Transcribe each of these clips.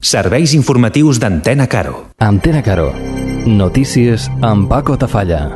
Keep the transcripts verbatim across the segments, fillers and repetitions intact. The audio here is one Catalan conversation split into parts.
Serveis informatius d'Antena Caro. Antena Caro. Notícies amb Paco Tafalla.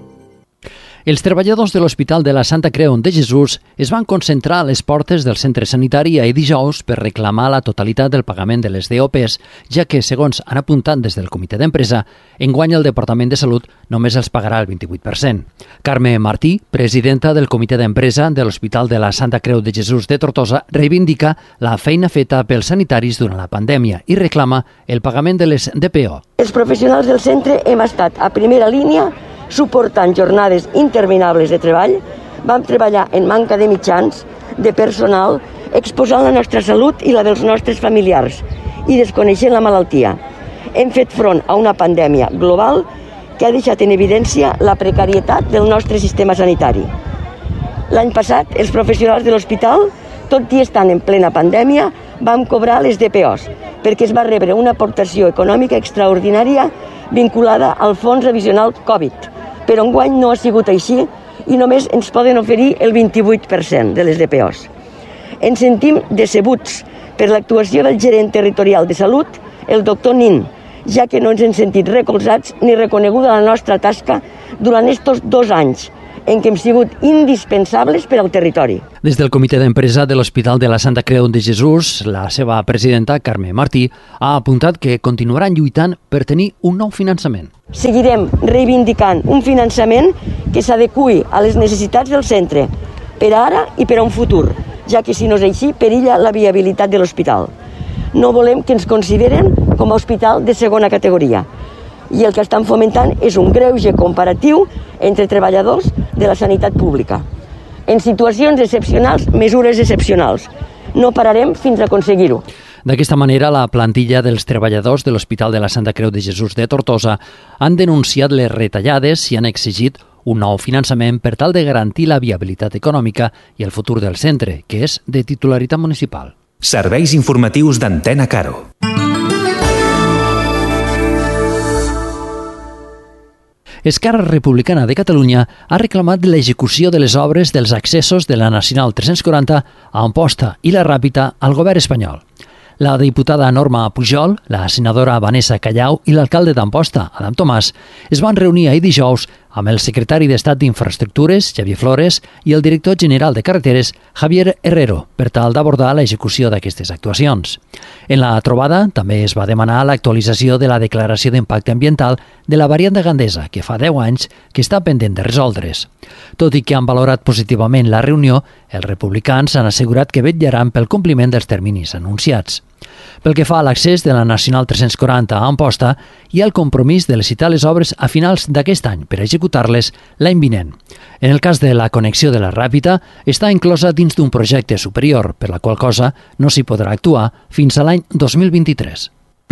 Els treballadors de l'Hospital de la Santa Creu de Jesús es van concentrar a les portes del centre sanitari ahir dijous per reclamar la totalitat del pagament de les D O Pes, ja que, segons han apuntat des del comitè d'empresa, enguany el Departament de Salut només els pagarà el vint-i-vuit per cent. Carme Martí, presidenta del comitè d'empresa de l'Hospital de la Santa Creu de Jesús de Tortosa, reivindica la feina feta pels sanitaris durant la pandèmia i reclama el pagament de les D P O. Els professionals del centre hem estat a primera línia suportant jornades interminables de treball. Vam treballar en manca de mitjans, de personal, exposant la nostra salut i la dels nostres familiars i desconeixent la malaltia. Hem fet front a una pandèmia global que ha deixat en evidència la precarietat del nostre sistema sanitari. L'any passat, els professionals de l'hospital, tot i estant en plena pandèmia, vam cobrar les D P Os perquè es va rebre una aportació econòmica extraordinària vinculada al fons revisional Covid. Però enguany no ha sigut així i només ens poden oferir el vint-i-vuit per cent de les D P Os. Ens sentim decebuts per l'actuació del gerent territorial de salut, el doctor Nin, ja que no ens hem sentit recolzats ni reconeguda la nostra tasca durant estos dos anys en què hem sigut indispensables per al territori. Des del comitè d'empresa de l'Hospital de la Santa Creu de Jesús, la seva presidenta, Carme Martí, ha apuntat que continuaran lluitant per tenir un nou finançament. Seguirem reivindicant un finançament que s'adeqüi a les necessitats del centre, per ara i per a un futur, ja que si no és així perilla la viabilitat de l'hospital. No volem que ens consideren com a hospital de segona categoria. I el que estan fomentant és un greuge comparatiu entre treballadors de la sanitat pública. En situacions excepcionals, mesures excepcionals. No pararem fins a aconseguir-ho. D'aquesta manera, la plantilla dels treballadors de l'Hospital de la Santa Creu de Jesús de Tortosa han denunciat les retallades i han exigit un nou finançament per tal de garantir la viabilitat econòmica i el futur del centre, que és de titularitat municipal. Serveis informatius d'Antena Caro. Esquerra Republicana de Catalunya ha reclamat l'execució de les obres dels accessos de la Nacional tres-cents quaranta a Amposta i la Ràpita al govern espanyol. La diputada Norma Pujol, la senadora Vanessa Callau i l'alcalde d'Amposta, Adam Tomàs, es van reunir ahir dijous amb el secretari d'Estat d'Infraestructures, Xavier Flores, i el director general de Carreteres, Javier Herrero, per tal d'abordar l'execució d'aquestes actuacions. En la trobada també es va demanar l'actualització de la declaració d'impacte ambiental de la variant de Gandesa, que fa deu anys que està pendent de resoldre's. Tot i que han valorat positivament la reunió, els republicans han assegurat que vetllaran pel compliment dels terminis anunciats. Pel que fa a l'accés de la Nacional tres-cents quaranta a Amposta, hi ha el compromís de licitar les obres a finals d'aquest any per executar-les l'any vinent. En el cas de la connexió de la Ràpita, està inclosa dins d'un projecte superior, per la qual cosa no s'hi podrà actuar fins a l'any dos mil vint-i-tres.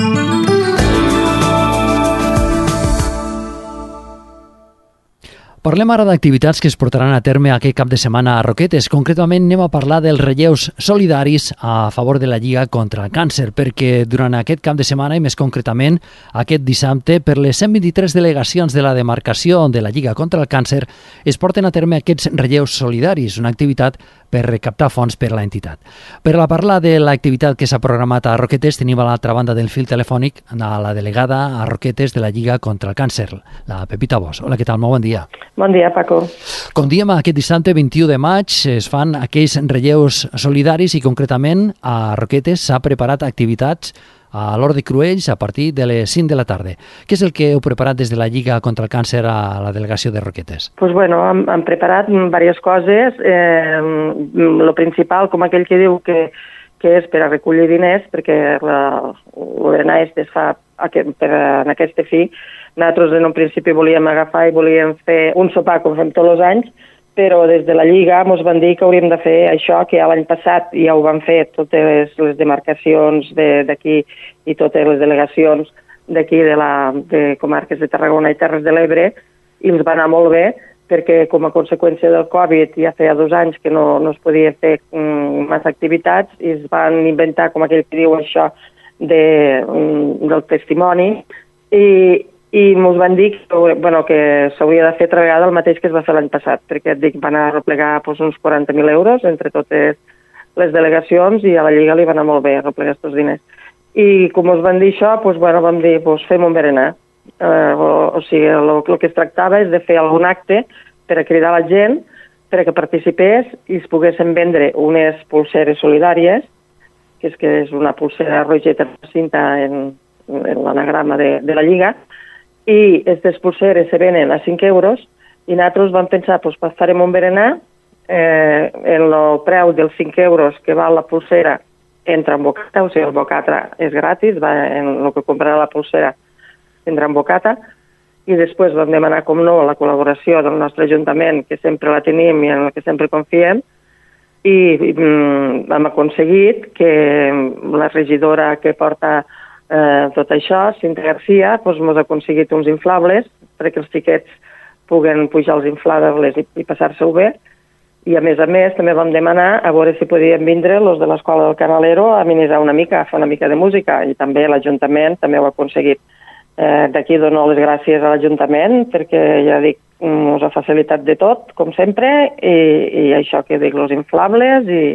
Parlem ara d'activitats que es portaran a terme aquest cap de setmana a Roquetes. Concretament anem a parlar dels relleus solidaris a favor de la Lliga contra el Càncer, perquè durant aquest cap de setmana, i més concretament aquest dissabte, per les cent vint-i-tres delegacions de la demarcació de la Lliga contra el Càncer es porten a terme aquests relleus solidaris, una activitat per recaptar fons per a l'entitat. Per a parlar de l'activitat que s'ha programat a Roquetes, tenim a l'altra banda del fil telefònic a la delegada a Roquetes de la Lliga contra el Càncer, la Pepita Bosch. Hola, què tal? Molt bon dia. Bon dia, Paco. Com diem, aquest dissabte vint-i-u de maig es fan aquells relleus solidaris i concretament a Roquetes s'ha preparat activitats a l'Hort de Cruells a partir de les cinc de la tarda. Què és el que heu preparat des de la Lliga contra el Càncer a la delegació de Roquetes? Pues bueno, hem, hem preparat diverses coses. Eh, lo principal, com aquell que diu que, que és per a recollir diners, perquè l'O N S es fa aquest, per, en aquesta fi. Nosaltres en un principi volíem agafar i volíem fer un sopar com fem tots els anys, però des de la Lliga ens van dir que hauríem de fer això, que ja l'any passat ja ho van fer totes les, les demarcacions d'aquí i totes les delegacions d'aquí de, la, de comarques de Tarragona i Terres de l'Ebre, i els va anar molt bé, perquè com a conseqüència del Covid ja feia dos anys que no, no es podia fer um, massa activitats, i es van inventar, com aquell que diu això, de, um, del testimoni, i i ens van dir que, bueno, que s'hauria de fer altra vegada el mateix que es va fer l'any passat, perquè et dic, van arreplegar doncs, uns quaranta mil euros entre totes les delegacions i a la Lliga li va anar molt bé arreplegar aquests diners. I com us van dir això, doncs, bueno, vam dir, doncs, fem un berenar. Eh, o, o sigui, el, el que es tractava és de fer algun acte per a cridar la gent, per a que participés i es poguessin vendre unes pulseres solidàries, que és, que és una pulsera rogeta cinta en, en l'anagrama de, de la Lliga, i aquestes pulseres se venen a cinc euros, i nosaltres vam pensar, doncs, farem un berenar, eh, en el preu dels cinc euros que val la pulsera entra en bocata, o sigui, el bocata és gratis, va en el que comprarà la pulsera tindrà en bocata, i després vam demanar, com no, la col·laboració del nostre Ajuntament, que sempre la tenim i en la que sempre confiem, i mm, hem aconseguit que la regidora que porta eh, tot això, Cinta Garcia, doncs ens ha aconseguit uns inflables perquè els xiquets puguen pujar els inflables i, i passar-se-ho bé. I a més a més també vam demanar a veure si podien vindre els de l'Escola del Canalero a amenitzar una mica, a fer una mica de música, i també l'Ajuntament també ho ha aconseguit. Eh, D'aquí dono les gràcies a l'Ajuntament perquè, ja dic, us ha facilitat de tot, com sempre, i, i això que dic, els inflables i,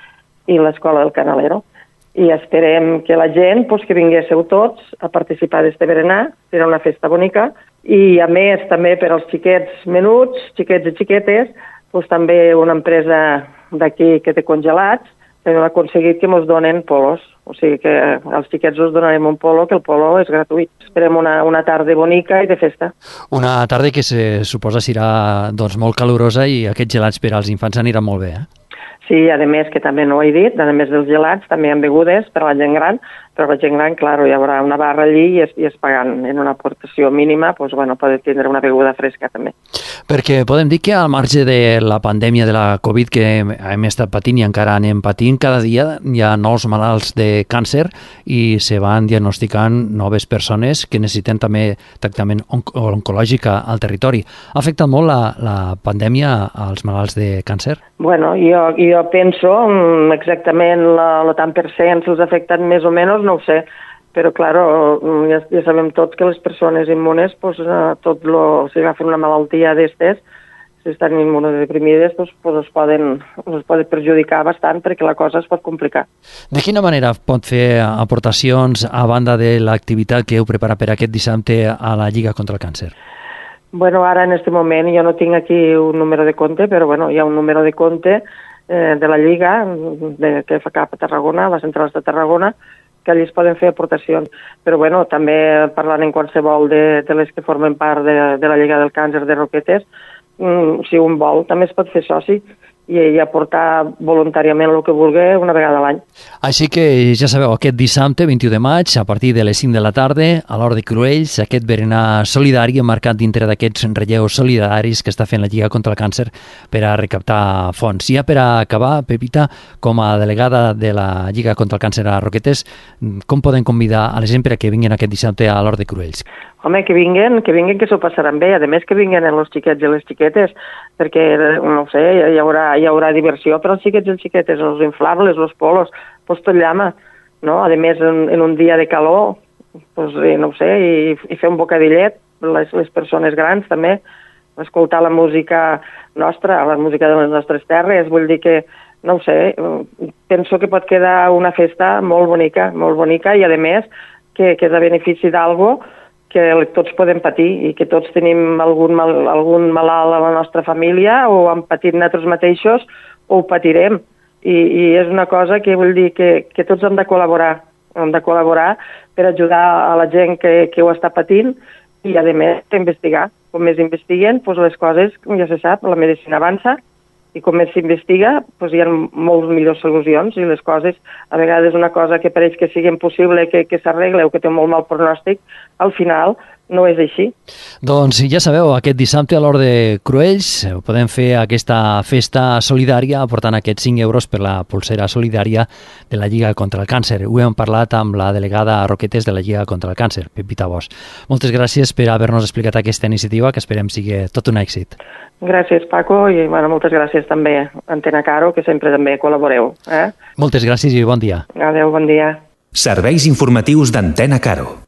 i l'Escola del Canalero. I esperem que la gent, pues, que vinguéssiu tots a participar d'este berenar, serà una festa bonica, i a més també per als xiquets menuts, xiquets i xiquetes, pues, també una empresa d'aquí que té congelats, també ha aconseguit que ens donen polos. O sigui que als xiquets us donarem un polo, que el polo és gratuït. Esperem una, una tarda bonica i de festa. Una tarda que se suposa serà doncs, molt calorosa i aquests gelats per als infants aniran molt bé, eh? Sí, a més, que també no ho he dit, a més dels gelats, també hi ha begudes per a la gent gran, però la gent gran, clar, hi haurà una barra allí i es, i es pagant en una aportació mínima, doncs, bueno, poden tindre una beguda fresca també. Perquè podem dir que al marge de la pandèmia de la Covid que hem estat patint i encara anem patint, cada dia hi ha nous malalts de càncer i se van diagnosticant noves persones que necessiten també tractament onc oncològic al territori. Ha afectat molt la, la pandèmia als malalts de càncer? Bueno, jo, jo penso exactament el tant per cent si els ha afectat més o menys, no ho sé, però clar, ja, ja sabem tots que les persones immunes, pues, tot lo, si agafen una malaltia d'estes, si estan immunodeprimides, doncs, pues, es, poden, es poden perjudicar bastant perquè la cosa es pot complicar. De quina manera pot fer aportacions a banda de l'activitat que heu preparat per aquest dissabte a la Lliga contra el Càncer? Bueno, ara en este moment jo no tinc aquí un número de compte, però bueno, hi ha un número de compte eh, de la Lliga de, que fa cap a Tarragona, les centrals de Tarragona, que allí es poden fer aportacions. Però bueno, també parlant en qualsevol de, de les que formen part de, de la Lliga del Càncer de Roquetes, mm, si un vol també es pot fer soci i, i aportar voluntàriament el que vulgui una vegada a l'any. Així que ja sabeu, aquest dissabte, vint-i-u de maig, a partir de les cinc de la tarda, a l'Hort de Cruells, aquest berenar solidari marcat dintre d'aquests relleus solidaris que està fent la Lliga contra el Càncer per a recaptar fons. I ja per a acabar, Pepita, com a delegada de la Lliga contra el Càncer a Roquetes, com poden convidar a la gent per a que vinguin aquest dissabte a l'Hort de Cruells? Home, que vinguin, que vinguin, que s'ho passaran bé. A més, que vinguin els xiquets i les xiquetes, perquè, no sé, hi haurà, hi haurà diversió per als xiquets i les xiquetes, els inflables, els polos, pues tot llama, no? A més, en, en un dia de calor, pues, no sé, i, i fer un bocadillet, les, les persones grans també, escoltar la música nostra, la música de les nostres terres, vull dir que, no ho sé, penso que pot quedar una festa molt bonica, molt bonica, i a més, que, que és a benefici d'algo que tots podem patir i que tots tenim algun, mal, algun malalt a la nostra família o hem patit nosaltres mateixos o ho patirem. I, i és una cosa que vull dir que, que tots hem de col·laborar, hem de col·laborar per ajudar a la gent que, que ho està patint i, a més, investigar. Com més investiguen, doncs les coses, ja se sap, la medicina avança, i com més s'investiga, doncs hi ha moltes millors solucions i les coses, a vegades una cosa que pareix que sigui impossible que, que s'arregle o que té molt mal pronòstic, al final no és així. Doncs ja sabeu, aquest dissabte a l'Hort de Cruells podem fer aquesta festa solidària aportant aquests cinc euros per la pulsera solidària de la Lliga contra el Càncer. Ho hem parlat amb la delegada a Roquetes de la Lliga contra el Càncer, Pepita Bosch. Moltes gràcies per haver-nos explicat aquesta iniciativa, que esperem sigui tot un èxit. Gràcies, Paco, i bueno, moltes gràcies també a Antena Caro, que sempre també col·laboreu. Eh? Moltes gràcies i bon dia. Adéu, bon dia. Serveis informatius d'Antena Caro.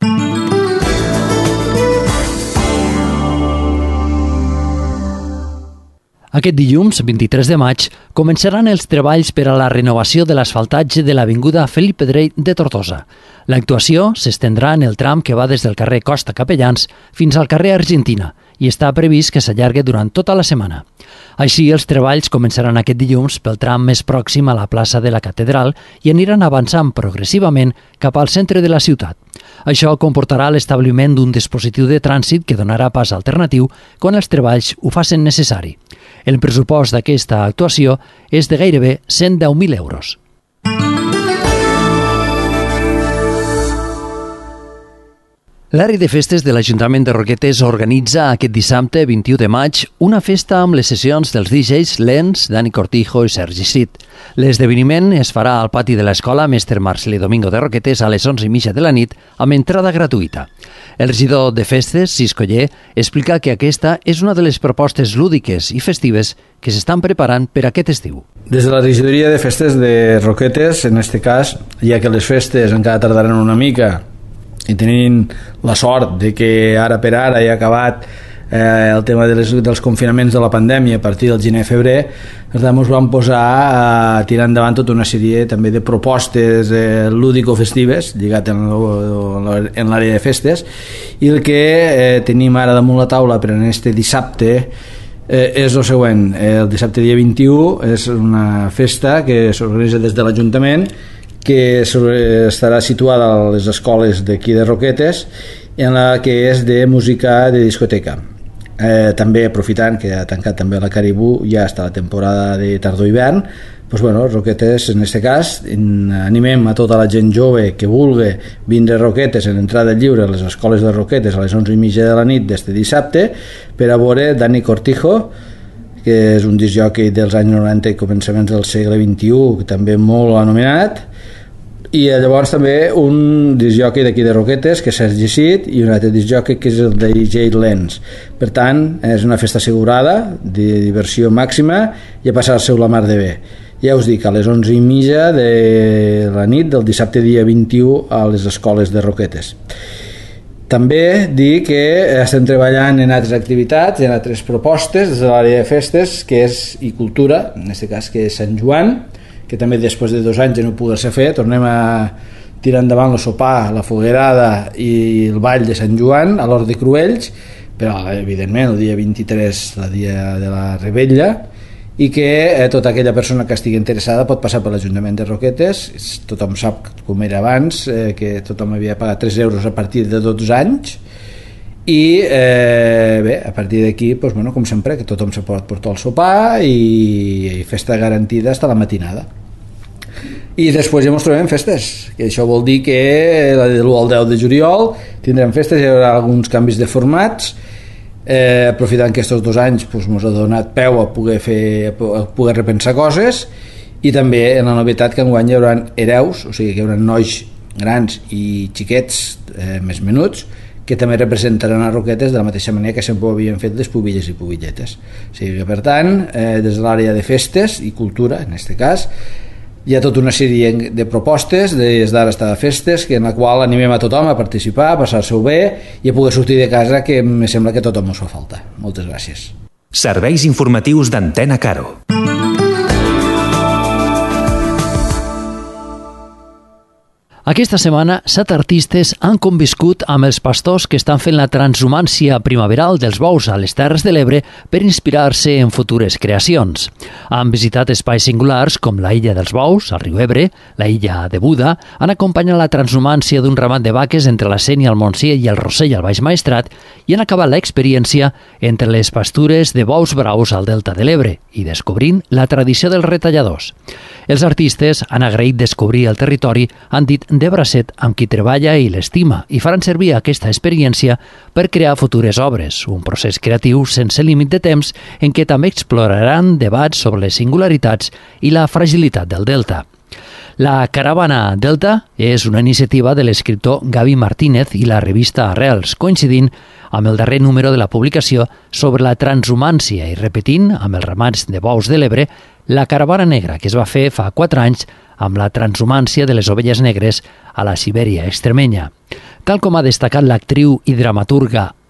Aquest dilluns, vint-i-tres de maig, començaran els treballs per a la renovació de l'asfaltatge de l'avinguda Felip Pedrell de Tortosa. L'actuació s'estendrà en el tram que va des del carrer Costa Capellans fins al carrer Argentina i està previst que s'allargui durant tota la setmana. Així, els treballs començaran aquest dilluns pel tram més pròxim a la plaça de la Catedral i aniran avançant progressivament cap al centre de la ciutat. Això comportarà l'establiment d'un dispositiu de trànsit que donarà pas alternatiu quan els treballs ho facin necessari. El pressupost d'aquesta actuació és de gairebé cent deu mil euros. L'àrea de festes de l'Ajuntament de Roquetes organitza aquest dissabte vint-i-u de maig una festa amb les sessions dels D Js Lens, Dani Cortijo i Sergi Cid. L'esdeveniment es farà al pati de l'escola Mestre Marcelí Domingo de Roquetes a les onze i mitja de la nit amb entrada gratuïta. El regidor de festes, Cis Coller, explica que aquesta és una de les propostes lúdiques i festives que s'estan preparant per aquest estiu. Des de la regidoria de festes de Roquetes, en aquest cas, ja que les festes encara tardaran una mica i tenint la sort de que ara per ara ja ha acabat eh, el tema de les, dels confinaments de la pandèmia a partir del gener-febrer, per tant ens vam posar a tirar endavant tota una sèrie també de propostes eh, lúdico-festives lligat en, en l'àrea de festes, i el que eh, tenim ara damunt la taula per en este dissabte eh, és el següent. El dissabte dia vint-i-u és una festa que s'organitza des de l'Ajuntament, que estarà situada a les escoles d'aquí de Roquetes, en la que és de música de discoteca. Eh, també aprofitant que ha tancat també la Caribú, ja està la temporada de tardor-hivern, doncs, bueno, Roquetes en aquest cas animem a tota la gent jove que vulgui vindre a Roquetes en entrada lliure a les escoles de Roquetes a les onze i mitja de la nit d'este dissabte per a veure Dani Cortijo, que és un discjòquei dels anys noranta i començaments del segle vint-i-u, que també molt anomenat, i llavors també un discjòquei d'aquí de Roquetes, que és Sergi Cid, i un altre discjòquei que és el de D J Lens. Per tant, és una festa assegurada, de diversió màxima, i a passar-se-ho la mar de bé. Ja us dic, a les onze i mitja de la nit del dissabte dia vint-i-u a les escoles de Roquetes. També dir que estem treballant en altres activitats, en altres propostes des de l'àrea de festes, que és i cultura, en aquest cas que és Sant Joan, que també després de dos anys de no poder-se fer, tornem a tirar endavant el sopar, la foguerada i el ball de Sant Joan a l'Hort de Cruells, però evidentment el dia vint-i-tres, el dia de la Rebella, i que eh, tota aquella persona que estigui interessada pot passar per l'Ajuntament de Roquetes. Tothom sap com era abans, eh, que tothom havia pagat tres euros a partir de dotze anys, i eh, bé, a partir d'aquí, doncs, bueno, com sempre, que tothom se pot portar el sopar i, i festa garantida fins a la matinada. I després ja ens trobem festes, que això vol dir que de l'u al deu de juliol tindrem festes, hi haurà alguns canvis de formats, eh, aprofitant que aquests dos anys ens doncs, ha donat peu a poder, fer, a poder repensar coses, i també en la novetat que enguany hi haurà hereus, o sigui que hi haurà nois grans i xiquets eh, més menuts, que també representaran a Roquetes de la mateixa manera que sempre ho havien fet les pubilles i pubilletes. O sigui que, per tant, eh, des de l'àrea de festes i cultura, en aquest cas, hi ha tota una sèrie de propostes des d'ara fins a festes, que en la qual animem a tothom a participar, a passar-se-ho bé i a poder sortir de casa, que em sembla que tothom us fa falta. Moltes gràcies. Serveis informatius d'Antena Caro. Aquesta setmana, set artistes han conviscut amb els pastors que estan fent la transhumància primaveral dels bous a les Terres de l'Ebre per inspirar-se en futures creacions. Han visitat espais singulars com la Illa dels Bous, al riu Ebre, la Illa de Buda, han acompanyat la transhumància d'un ramat de vaques entre la Sénia al Montsià i el Rossell al Baix Maestrat i han acabat l'experiència entre les pastures de bous braus al Delta de l'Ebre i descobrint la tradició dels retalladors. Els artistes han agraït descobrir el territori, han dit de bracet amb qui treballa i l'estima, i faran servir aquesta experiència per crear futures obres, un procés creatiu sense límit de temps en què també exploraran debats sobre les singularitats i la fragilitat del Delta. La Caravana Delta és una iniciativa de l'escriptor Gavi Martínez i la revista Arrels, coincidint amb el darrer número de la publicació sobre la transhumància i repetint amb els ramats de bous de l'Ebre la Caravana Negra, que es va fer fa quatre anys amb la transhumància de les ovelles negres a la Sibèria extremenya. Tal com ha destacat l'actriu i dramaturga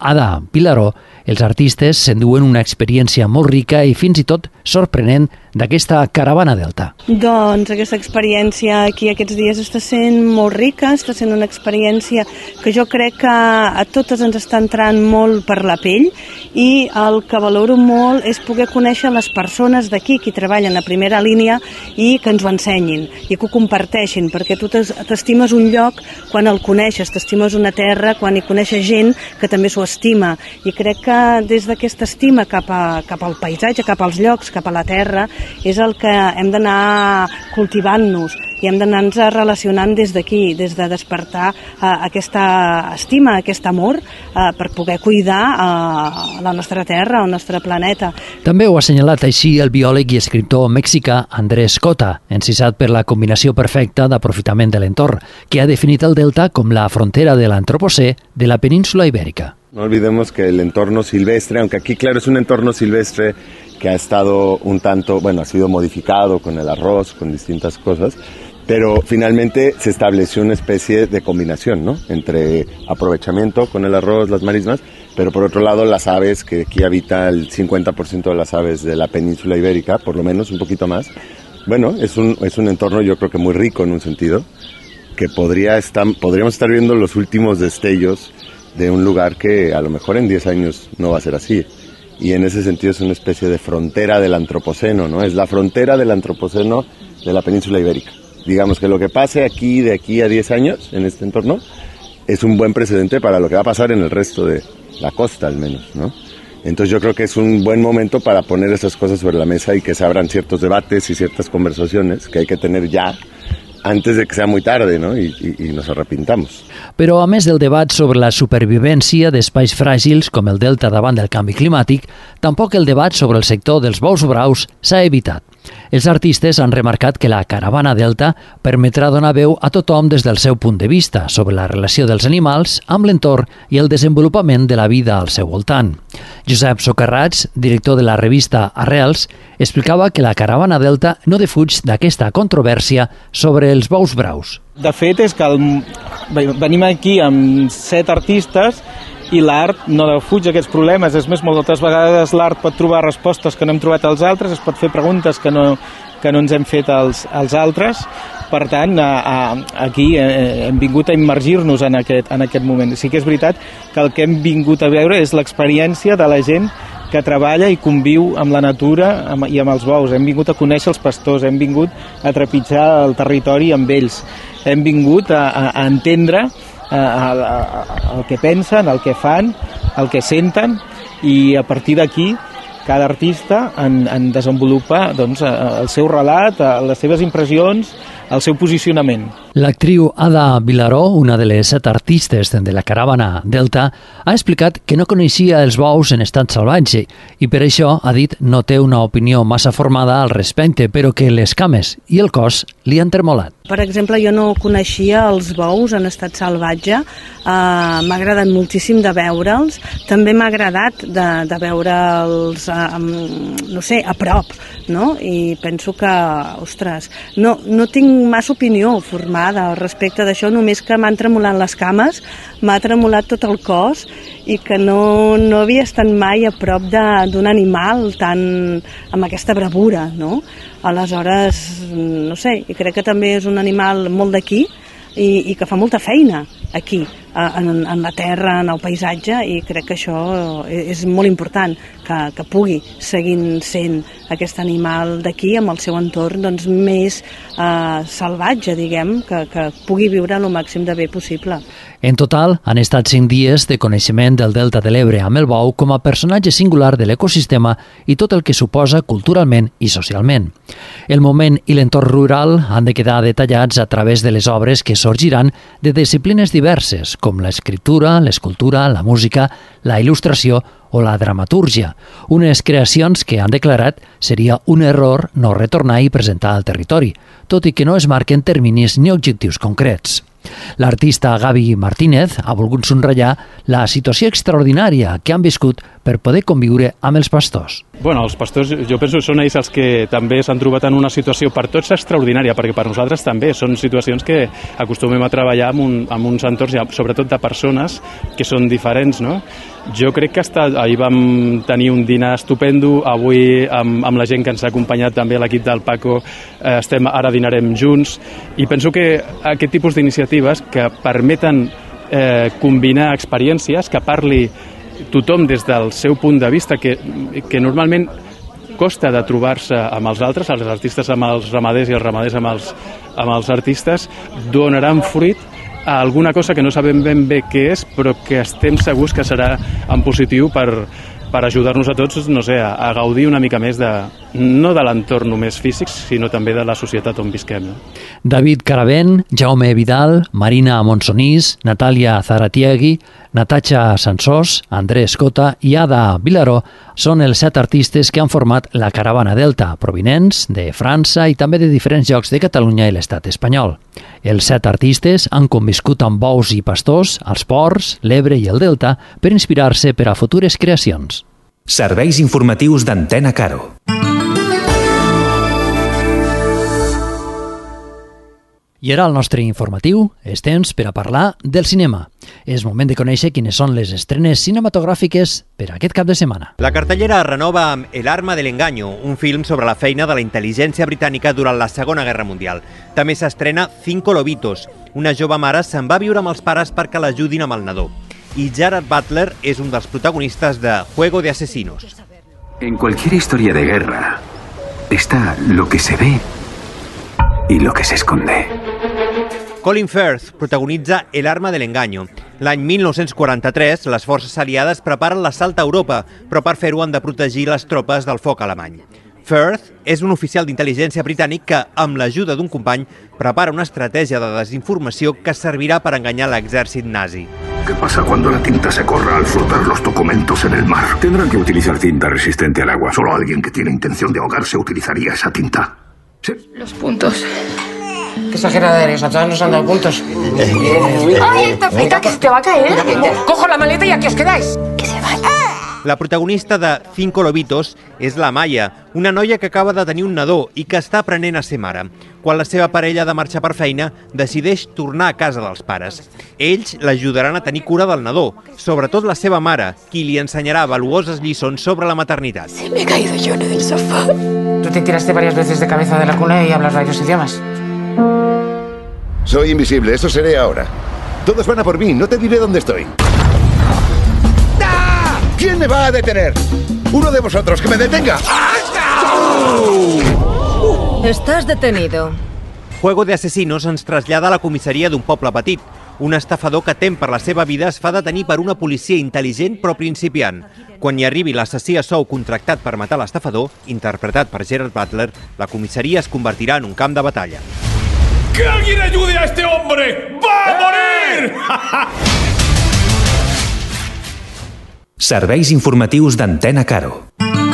Ada Vilaró, els artistes s'enduen una experiència molt rica i fins i tot sorprenent d'aquesta caravana delta. Doncs aquesta experiència aquí aquests dies està sent molt rica, està sent una experiència que jo crec que a totes ens està entrant molt per la pell, i el que valoro molt és poder conèixer les persones d'aquí que treballen a primera línia i que ens ho ensenyin i que ho comparteixin, perquè tu t'estimes un lloc quan el coneixes, t'estimes una terra quan hi coneixes gent que també s'ho estima, i crec que des d'aquesta estima cap, a, cap al paisatge, cap als llocs, cap a la terra, és el que hem d'anar cultivant-nos i hem d'anar-nos relacionant des d'aquí, des de despertar eh, aquesta estima, aquest amor, eh, per poder cuidar eh, la nostra terra, el nostre planeta. També ho ha assenyalat així el biòleg i escriptor mexicà Andrés Cota, encisat per la combinació perfecta d'aprofitament de l'entorn, que ha definit el delta com la frontera de l'antropocè de la península ibèrica. No olvidemos que el entorno silvestre, aunque aquí claro es un entorno silvestre que ha estado un tanto, bueno, ha sido modificado con el arroz, con distintas cosas, pero finalmente se estableció una especie de combinación, ¿no? Entre aprovechamiento con el arroz, las marismas, pero por otro lado las aves, que aquí habita el cincuenta por ciento de las aves de la península ibérica, por lo menos un poquito más. Bueno, es un, es un entorno yo creo que muy rico en un sentido, que podría estar, podríamos estar viendo los últimos destellos de un lugar que a lo mejor en diez años no va a ser así. Y en ese sentido es una especie de frontera del antropoceno, ¿no? Es la frontera del antropoceno de la península ibérica. Digamos que lo que pase aquí de aquí a diez años en este entorno es un buen precedente para lo que va a pasar en el resto de la costa al menos, ¿no? Entonces yo creo que es un buen momento para poner esas cosas sobre la mesa y que se abran ciertos debates y ciertas conversaciones que hay que tener ya antes de que sea muy tarde, ¿no? Y, y, y nos arrepintamos. Però a més del debat sobre la supervivència d'espais fràgils com el delta davant del canvi climàtic, tampoc el debat sobre el sector dels bous braus s'ha evitat. Els artistes han remarcat que la caravana delta permetrà donar veu a tothom des del seu punt de vista sobre la relació dels animals amb l'entorn i el desenvolupament de la vida al seu voltant. Josep Socarrats, director de la revista Arrels, explicava que la caravana delta no defuig d'aquesta controvèrsia sobre els bous braus. De fet, és que el, venim aquí amb set artistes i l'art no defuig aquests problemes. És més, moltes vegades l'art pot trobar respostes que no hem trobat als altres, es pot fer preguntes que no, que no ens hem fet als, als altres. Per tant, a, a, aquí eh, hem vingut a immergir-nos en aquest, en aquest moment. Sí que és veritat que el que hem vingut a veure és l'experiència de la gent que treballa i conviu amb la natura amb, i amb els bous. Hem vingut a conèixer els pastors, hem vingut a trepitjar el territori amb ells. Hem vingut a, a, a entendre el, el que pensen, el que fan, el que senten, i a partir d'aquí cada artista en, en desenvolupa doncs, el seu relat, les seves impressions, el seu posicionament. L'actriu Ada Vilaró, una de les set artistes de la caravana Delta, ha explicat que no coneixia els bous en estat salvatge i per això, ha dit, no té una opinió massa formada al respecte, però que les cames i el cos li han tremolat. Per exemple, jo no coneixia els bous en estat salvatge, uh, m'ha agradat moltíssim de veure'ls, també m'ha agradat de, de veure'ls, uh, no sé, a prop, no? I penso que, ostres, no, no tinc massa opinió formada al respecte d'això, només que m'han tremolat les cames, m'ha tremolat tot el cos i que no, no havia estat mai a prop d'un animal tan, amb aquesta bravura, no? Aleshores, no sé, i crec que també és un animal molt d'aquí i, i que fa molta feina aquí, en, en la terra, en el paisatge, i crec que això és molt important, que, que pugui seguir sent aquest animal d'aquí amb el seu entorn doncs, més eh, salvatge, diguem, que, que pugui viure el màxim de bé possible. En total, han estat cinc dies de coneixement del Delta de l'Ebre amb el bou com a personatge singular de l'ecosistema i tot el que suposa culturalment i socialment. El moment i l'entorn rural han de quedar detallats a través de les obres que sorgiran de disciplines diverses, com l'escriptura, l'escultura, la música, la il·lustració o la dramatúrgia, unes creacions que han declarat seria un error no retornar i presentar al territori, tot i que no es marquen terminis ni objectius concrets. L'artista Gaby Martínez ha volgut subratllar la situació extraordinària que han viscut per poder conviure amb els pastors. Bueno, els pastors, jo penso que són ells els que també s'han trobat en una situació per tots extraordinària, perquè per nosaltres també són situacions que acostumem a treballar amb, un, amb uns entorns, sobretot de persones que són diferents, no? Jo crec que hasta ahir vam tenir un dinar estupendo, avui amb, amb la gent que ens ha acompanyat també l'equip del Paco, eh, estem, ara dinarem junts, i penso que aquest tipus d'iniciatives que permeten eh, combinar experiències, que parli tothom des del seu punt de vista, que, que normalment costa de trobar-se amb els altres, els artistes amb els ramaders i els ramaders amb els, amb els artistes, donaran fruit a alguna cosa que no sabem ben bé què és, però que estem segurs que serà en positiu per, per ajudar-nos a tots, no sé, a, a gaudir una mica més de, no de l'entorn només físic, sinó també de la societat on visquem. No? David Caravent, Jaume Vidal, Marina Monsonís, Natàlia Zaratiegui, Natasha Sansós, Andrés Cota i Ada Vilaró són els set artistes que han format la Caravana Delta, provinents de França i també de diferents llocs de Catalunya i l'estat espanyol. Els set artistes han conviscut amb bous i pastors als ports, l'Ebre i el Delta per inspirar-se per a futures creacions. Serveis informatius d'Antena Caro. I ara el nostre informatiu és temps per a parlar del cinema. És moment de conèixer quines són les estrenes cinematogràfiques per a aquest cap de setmana. La cartellera es renova amb El arma de l'engaño, un film sobre la feina de la intel·ligència britànica durant la Segona Guerra Mundial. També s'estrena Cinco lobitos. Una jove mare se'n va viure amb els pares perquè l'ajudin amb el nadó. I Gerard Butler és un dels protagonistes de Juego de asesinos. En cualquier historia de guerra está lo que se ve y lo que se esconde. Colin Firth protagonitza El arma de l'engaño. L'any mil nou-cents quaranta-tres, les forces aliades preparen l'assalt a Europa, però per fer-ho han de protegir les tropes del foc alemany. Firth és un oficial d'intel·ligència britànic que, amb l'ajuda d'un company, prepara una estratègia de desinformació que servirà per enganyar l'exèrcit nazi. ¿Qué pasa cuando la tinta se corra al flotar los documentos en el mar? Tendrán que utilizar cinta resistente al agua. Solo alguien que tiene intención de ahogarse utilizaría esa tinta. Sí. Los puntos. Qué exagerada eres, a todas nos han dado puntos. ¡Ay, tapita, que se te va a caer! Cojo la maleta y aquí os quedáis. Que se vaya. La protagonista de Cinco lobitos és la Maya, una noia que acaba de tenir un nadó i que està aprenent a ser mare. Quan la seva parella ha de marxar per feina, decideix tornar a casa dels pares. Ells l'ajudaran a tenir cura del nadó, sobretot la seva mare, qui li ensenyarà valuoses lliçons sobre la maternitat. Se me ha caído yo en el sofá. Tú te tiraste varias veces de cabeza de la cuna y hablas varios idiomas. Soy invisible, eso seré ahora. Todos van a por mí, no te diré dónde estoy. ¡Ah! ¿Quién me va a detener? Uno de vosotros, que me detenga. Estás detenido. Juego de asesinos ens trasllada a la comissaria d'un poble petit. Un estafador que tem per la seva vida es fa detenir per una policia intel·ligent però principiant. Quan hi arribi l'assassí a sou contractat per matar l'estafador, interpretat per Gerard Butler, la comissaria es convertirà en un camp de batalla. ¡Que alguien ayude a este hombre! ¡Va a morir! Serveis informatius d'Antena Caro.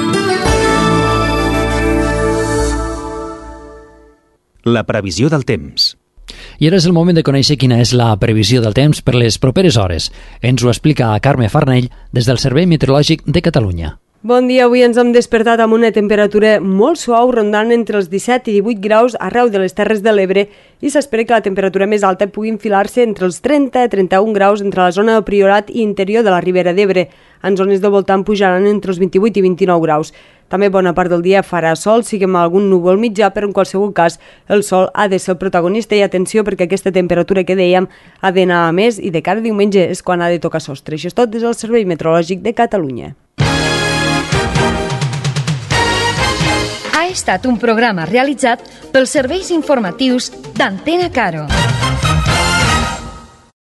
La previsió del temps. I ara és el moment de conèixer quina és la previsió del temps per les properes hores. Ens ho explica Carme Farnell des del Servei Meteorològic de Catalunya. Bon dia, avui ens hem despertat amb una temperatura molt suau rondant entre els disset i divuit graus arreu de les Terres de l'Ebre i s'espera que la temperatura més alta pugui enfilar-se entre els trenta i trenta-un graus entre la zona del Priorat i interior de la Ribera d'Ebre. En zones de voltant pujaran entre els vint-i-vuit i vint-i-nou graus. També bona part del dia farà sol, siguem algun núvol mitjà, però en qualsevol cas el sol ha de ser el protagonista i atenció perquè aquesta temperatura que dèiem ha d'anar a més i de cada diumenge és quan ha de tocar sostre. Això és tot des del Servei Meteorològic de Catalunya. Ha estat un programa realitzat pels serveis informatius d'Antena Caro.